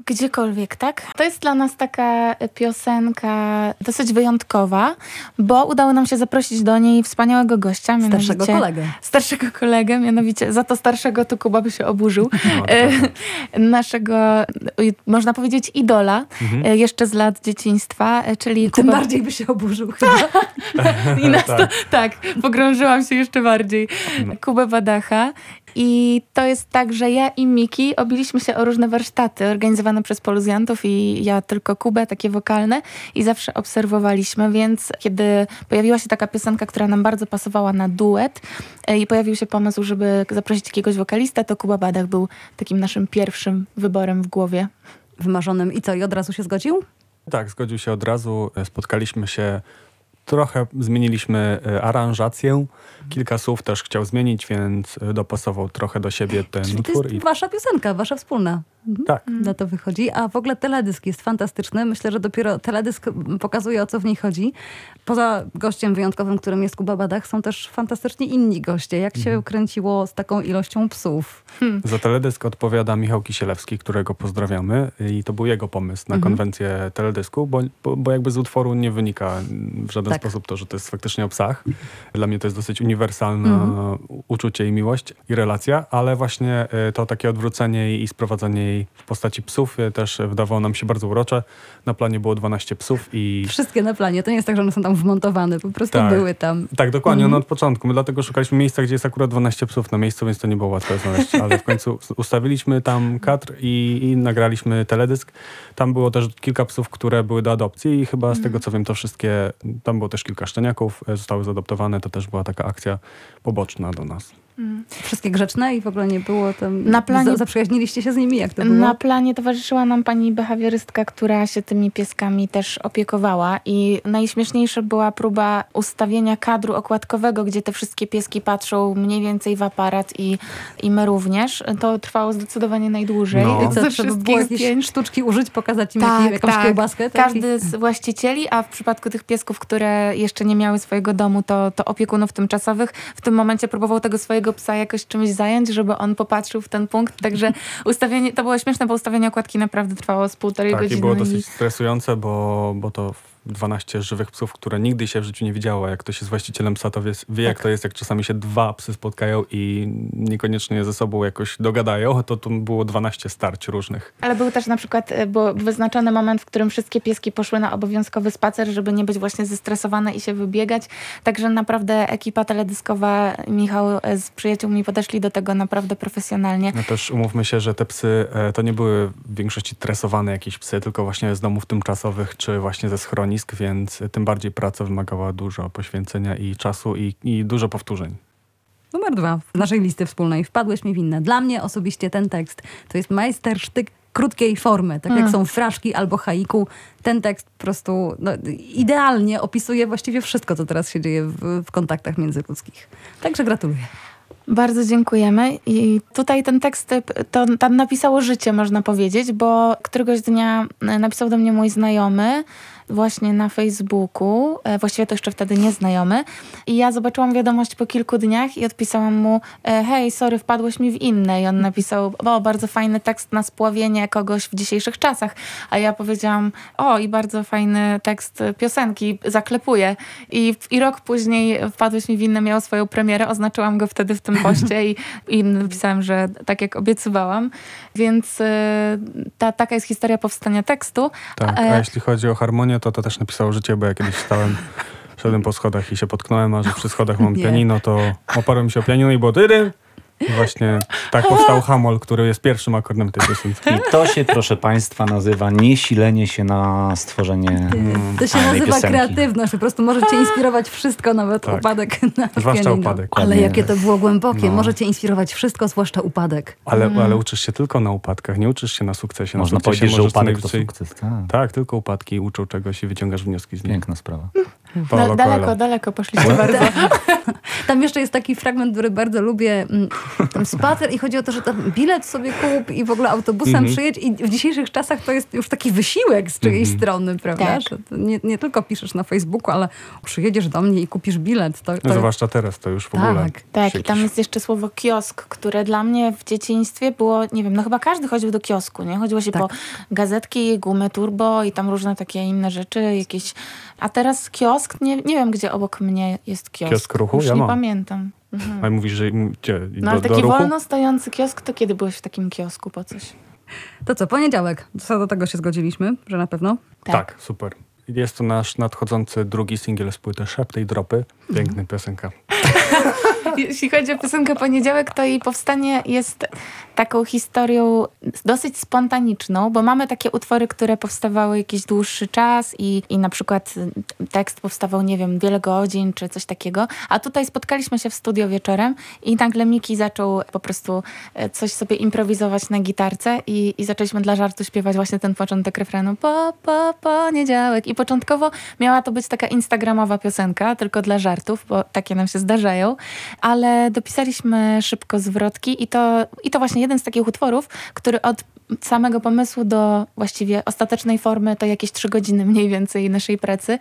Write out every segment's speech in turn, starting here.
Gdziekolwiek, tak? To jest dla nas taka piosenka dosyć wyjątkowa, bo udało nam się zaprosić do niej wspaniałego gościa. Starszego kolegę, mianowicie za to starszego to Kuba by się oburzył. Naszego, można powiedzieć, idola, jeszcze z lat dzieciństwa, czyli Tym bardziej by się oburzył chyba. I nas to, tak, pogrążyłam się jeszcze bardziej. Kubę Badacha. I to jest tak, że ja i Miki obiliśmy się o różne warsztaty organizowane przez poluzjantów i ja tylko Kubę, takie wokalne i zawsze obserwowaliśmy, więc kiedy pojawiła się taka piosenka, która nam bardzo pasowała na duet i pojawił się pomysł, żeby zaprosić jakiegoś wokalistę, to Kuba Badach był takim naszym pierwszym wyborem w głowie. Wymarzonym. I co? I od razu się zgodził? Tak, zgodził się od razu. Spotkaliśmy się, trochę zmieniliśmy aranżację. Kilka słów też chciał zmienić, więc dopasował trochę do siebie ten Czyli utwór. to jest wasza piosenka, wasza wspólna. Tak. Na to wychodzi. A w ogóle teledysk jest fantastyczny. Myślę, że dopiero teledysk pokazuje, o co w niej chodzi. Poza gościem wyjątkowym, którym jest Kuba Badach, są też fantastycznie inni goście. Jak się kręciło z taką ilością psów? Za teledysk odpowiada Michał Kisielewski, którego pozdrawiamy. I to był jego pomysł na konwencję teledysku, bo jakby z utworu nie wynika w żaden sposób to, że to jest faktycznie o psach. Dla mnie to jest dosyć uniwersalne uczucie i miłość i relacja, ale właśnie to takie odwrócenie jej i sprowadzenie jej w postaci psów też wydawało nam się bardzo urocze. Na planie było 12 psów i... Wszystkie na planie. To nie jest tak, że one są tam wmontowane. Po prostu były tam. Tak, dokładnie. One od początku. My dlatego szukaliśmy miejsca, gdzie jest akurat 12 psów na miejscu, więc to nie było łatwe znaleźć. Ale w końcu ustawiliśmy tam kadr i nagraliśmy teledysk. Tam było też kilka psów, które były do adopcji i chyba z tego co wiem, to wszystkie... Tam było też kilka szczeniaków, zostały zadoptowane. To też była taka akcja poboczna do nas. Wszystkie grzeczne i w ogóle nie było tam... Na planie... Zaprzyjaźniliście się z nimi? Jak to było? Na planie towarzyszyła nam pani behawiorystka, która się tymi pieskami też opiekowała i najśmieszniejsza była próba ustawienia kadru okładkowego, gdzie te wszystkie pieski patrzą mniej więcej w aparat i my również. To trwało zdecydowanie najdłużej. I co, trzeba było jakieś sztuczki użyć, pokazać im jakąś kiełbaskę? Każdy z właścicieli, a w przypadku tych piesków, które jeszcze nie miały swojego domu, to opiekunów tymczasowych, w tym momencie próbował tego swojego psa jakoś czymś zająć, żeby on popatrzył w ten punkt. Także ustawienie, to było śmieszne, bo ustawienie okładki naprawdę trwało z 1,5 godziny. Tak, i było dosyć stresujące, bo to 12 żywych psów, które nigdy się w życiu nie widziało. Jak ktoś jest właścicielem psa, to wie jak to jest, jak czasami się 2 psy spotkają i niekoniecznie ze sobą jakoś dogadają, to tu było 12 starć różnych. Ale był też na przykład wyznaczony moment, w którym wszystkie pieski poszły na obowiązkowy spacer, żeby nie być właśnie zestresowane i się wybiegać. Także naprawdę ekipa teledyskowa, Michał z przyjaciółmi podeszli do tego naprawdę profesjonalnie. No też umówmy się, że te psy to nie były w większości tresowane jakieś psy, tylko właśnie z domów tymczasowych, czy właśnie ze schronisk, więc tym bardziej praca wymagała dużo poświęcenia i czasu i dużo powtórzeń. Numer 2 z naszej listy wspólnej. Wpadłeś mi winna. Dla mnie osobiście ten tekst to jest majstersztyk krótkiej formy. Tak jak są fraszki albo haiku. Ten tekst po prostu idealnie opisuje właściwie wszystko, co teraz się dzieje w kontaktach międzyludzkich. Także gratuluję. Bardzo dziękujemy. I tutaj ten tekst to tam napisało życie, można powiedzieć, bo któregoś dnia napisał do mnie mój znajomy właśnie na Facebooku, właściwie to jeszcze wtedy nieznajomy. I ja zobaczyłam wiadomość po kilku dniach i odpisałam mu: hej, sorry, wpadłeś mi w inne. I on napisał: bardzo fajny tekst na spławienie kogoś w dzisiejszych czasach. A ja powiedziałam: i bardzo fajny tekst piosenki, zaklepuję. I rok później Wpadłeś mi w inne miało swoją premierę, oznaczyłam go wtedy w tym poście i napisałam, że tak jak obiecywałam. Więc taka jest historia powstania tekstu. Tak, a jeśli chodzi o harmonię, to też napisało życie, bo ja kiedyś szedłem po schodach i się potknąłem, a że przy schodach mam pianino, to oparłem się o pianino i było tyry. I właśnie tak powstał Hamol, który jest pierwszym akordem tej piosenki. I to się, proszę państwa, nazywa niesilenie się na stworzenie To się nazywa piosenki. Kreatywność. Po prostu możecie inspirować wszystko, nawet upadek na zwłaszcza pianino. upadek. Ale jakie to było głębokie. Możecie inspirować wszystko, zwłaszcza upadek. Ale uczysz się tylko na upadkach, nie uczysz się na sukcesie. Można powiedzieć, że upadek to sukces. Tak, tylko upadki uczą czegoś i wyciągasz wnioski z nich. Piękna sprawa. Paulo Coelho. Daleko poszliście bardzo. Tam jeszcze jest taki fragment, który bardzo lubię. Tam spacer i chodzi o to, że tam bilet sobie kup i w ogóle autobusem przyjedź i w dzisiejszych czasach to jest już taki wysiłek z czyjejś strony, prawda? Tak. Że to nie tylko piszesz na Facebooku, ale przyjedziesz do mnie i kupisz bilet. Zwłaszcza teraz, to już w ogóle. Tak, i tam jest jeszcze słowo kiosk, które dla mnie w dzieciństwie było, nie wiem, no chyba każdy chodził do kiosku, nie? Chodziło się po gazetki, gumy turbo i tam różne takie inne rzeczy, jakieś... A teraz kiosk, nie wiem, gdzie obok mnie jest kiosk. Kiosk ruchu? Już Ja nie mam. pamiętam. A mówisz, że gdzie? No ale do taki ruchu? wolno stojący kiosk, to kiedy byłeś w takim kiosku po coś? To co, poniedziałek. Co do tego się zgodziliśmy, że na pewno? Tak, super. Jest to nasz nadchodzący drugi singiel z płyty Szepty i Dropy. Piękna piosenka. Jeśli chodzi o piosenkę Poniedziałek, to jej powstanie jest taką historią dosyć spontaniczną, bo mamy takie utwory, które powstawały jakiś dłuższy czas i na przykład tekst powstawał, nie wiem, wiele godzin czy coś takiego, a tutaj spotkaliśmy się w studio wieczorem i nagle Miki zaczął po prostu coś sobie improwizować na gitarce i zaczęliśmy dla żartu śpiewać właśnie ten początek refrenu poniedziałek i początkowo miała to być taka instagramowa piosenka, tylko dla żartów, bo takie nam się zdarzają, ale dopisaliśmy szybko zwrotki i to właśnie jeden z takich utworów, który od samego pomysłu do właściwie ostatecznej formy to jakieś 3 godziny mniej więcej naszej pracy.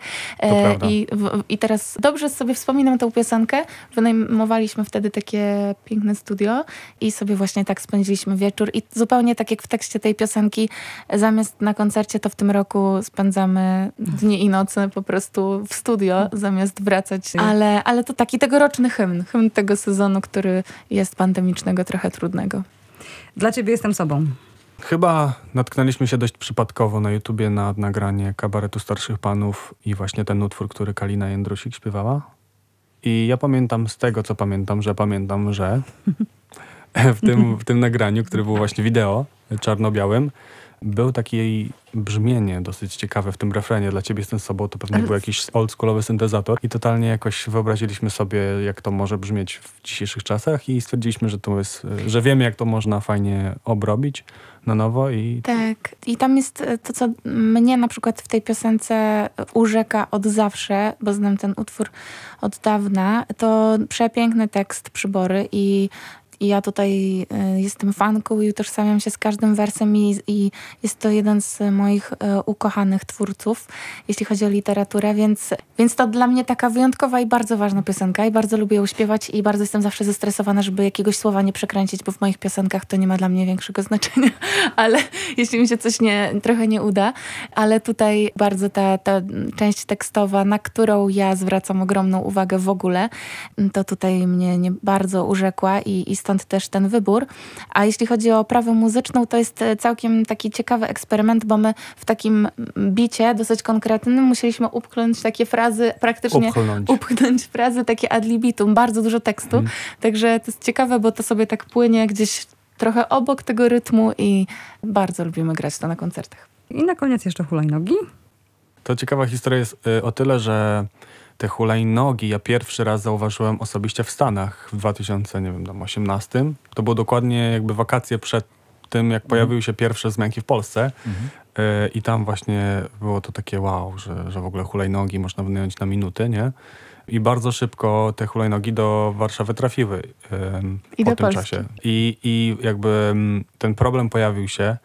I teraz dobrze sobie wspominam tę piosenkę. Wynajmowaliśmy wtedy takie piękne studio i sobie właśnie tak spędziliśmy wieczór. I zupełnie tak jak w tekście tej piosenki, zamiast na koncercie, to w tym roku spędzamy dni i noce po prostu w studio, zamiast wracać. Ale to taki tegoroczny hymn tego sezonu, który jest pandemicznego, trochę trudnego. Dla ciebie jestem sobą. Chyba natknęliśmy się dość przypadkowo na YouTubie na nagranie Kabaretu Starszych Panów i właśnie ten utwór, który Kalina Jędrusik śpiewała. I ja pamiętam z tego, co pamiętam, że w tym nagraniu, które było właśnie wideo czarno-białym, był takie brzmienie dosyć ciekawe w tym refrenie. Dla ciebie jestem sobą, to pewnie był jakiś oldschoolowy syntezator i totalnie jakoś wyobraziliśmy sobie, jak to może brzmieć w dzisiejszych czasach i stwierdziliśmy, że wiemy, jak to można fajnie obrobić na nowo. Tak. I tam jest to, co mnie na przykład w tej piosence urzeka od zawsze, bo znam ten utwór od dawna, to przepiękny tekst, przybory i ja tutaj jestem fanką i utożsamiam się z każdym wersem i jest to jeden z moich ukochanych twórców, jeśli chodzi o literaturę, więc to dla mnie taka wyjątkowa i bardzo ważna piosenka i bardzo lubię ją śpiewać i bardzo jestem zawsze zestresowana, żeby jakiegoś słowa nie przekręcić, bo w moich piosenkach to nie ma dla mnie większego znaczenia, ale jeśli mi się coś trochę nie uda, ale tutaj bardzo ta część tekstowa, na którą ja zwracam ogromną uwagę w ogóle, to tutaj mnie bardzo urzekła i stąd też ten wybór. A jeśli chodzi o oprawę muzyczną, to jest całkiem taki ciekawy eksperyment, bo my w takim bicie dosyć konkretnym musieliśmy upchnąć takie frazy, praktycznie upchnąć frazy takie ad libitum, bardzo dużo tekstu. Także to jest ciekawe, bo to sobie tak płynie gdzieś trochę obok tego rytmu i bardzo lubimy grać to na koncertach. I na koniec jeszcze hulajnogi. To ciekawa historia jest o tyle, że te hulajnogi ja pierwszy raz zauważyłem osobiście w Stanach w 2018. To było dokładnie jakby wakacje przed tym, jak pojawiły się pierwsze wzmianki w Polsce. I tam właśnie było to takie wow, że w ogóle hulajnogi można wynająć na minuty, nie? I bardzo szybko te hulajnogi do Warszawy trafiły po tym czasie. I jakby ten problem pojawił się,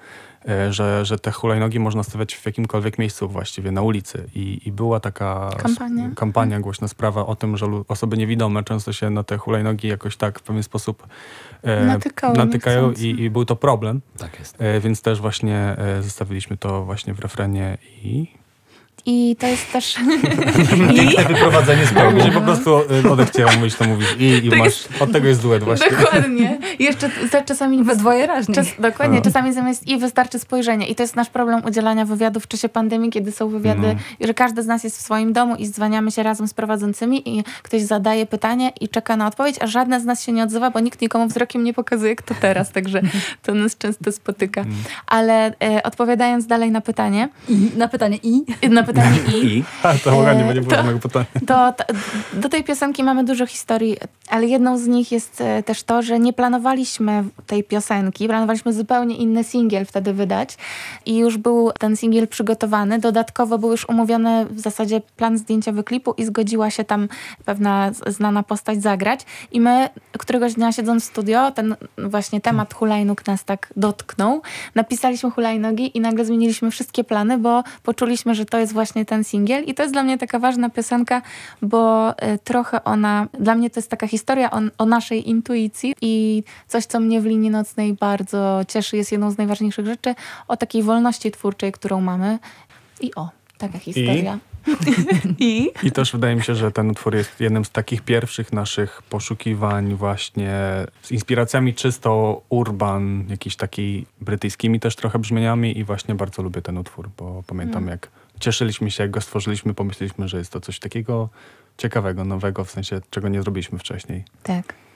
że te hulajnogi można stawiać w jakimkolwiek miejscu właściwie, na ulicy. I była taka kampania, głośna sprawa o tym, że osoby niewidome często się na te hulajnogi jakoś tak w pewien sposób natykają i był to problem. Tak jest. Więc też właśnie zostawiliśmy to właśnie w refrenie i to jest też... Piękne wyprowadzenie z progu. Że po prostu odechciałam mówić, to mówisz i masz... Od tego jest duet właśnie. Dokładnie. Jeszcze czasami... We dwoje raźniej. Dokładnie. Czasami zamiast wystarczy spojrzenie. I to jest nasz problem udzielania wywiadów w czasie pandemii, kiedy są wywiady, że każdy z nas jest w swoim domu i dzwaniamy się razem z prowadzącymi i ktoś zadaje pytanie i czeka na odpowiedź, a żadne z nas się nie odzywa, bo nikt nikomu wzrokiem nie pokazuje, kto teraz. Także to nas często spotyka. Ale odpowiadając dalej na pytanie... Na pytanie pytanie i. To ładnie będzie było mojego pytania. Do tej piosenki mamy dużo historii, ale jedną z nich jest też to, że nie planowaliśmy tej piosenki. Planowaliśmy zupełnie inny singiel wtedy wydać i już był ten singiel przygotowany. Dodatkowo był już umówiony w zasadzie plan zdjęciowy klipu i zgodziła się tam pewna znana postać zagrać. I my któregoś dnia siedząc w studio, ten właśnie temat hulajnóg nas tak dotknął. Napisaliśmy hulajnogi i nagle zmieniliśmy wszystkie plany, bo poczuliśmy, że to jest właśnie ten singiel. I to jest dla mnie taka ważna piosenka, bo trochę ona, dla mnie to jest taka historia o naszej intuicji i coś, co mnie w Linii Nocnej bardzo cieszy, jest jedną z najważniejszych rzeczy, o takiej wolności twórczej, którą mamy. I taka historia. I też wydaje mi się, że ten utwór jest jednym z takich pierwszych naszych poszukiwań właśnie z inspiracjami czysto urban, jakiś taki brytyjskimi też trochę brzmieniami i właśnie bardzo lubię ten utwór, bo pamiętam jak cieszyliśmy się, jak go stworzyliśmy, pomyśleliśmy, że jest to coś takiego ciekawego, nowego, w sensie czego nie zrobiliśmy wcześniej. Tak.